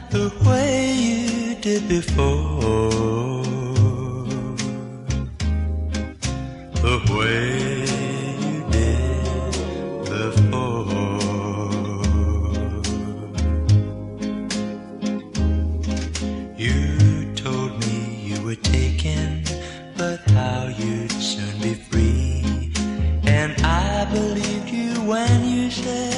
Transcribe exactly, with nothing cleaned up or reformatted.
the way you did before, the way you did before. You told me you were taken, but how you'd soon be free, and I believed you when you said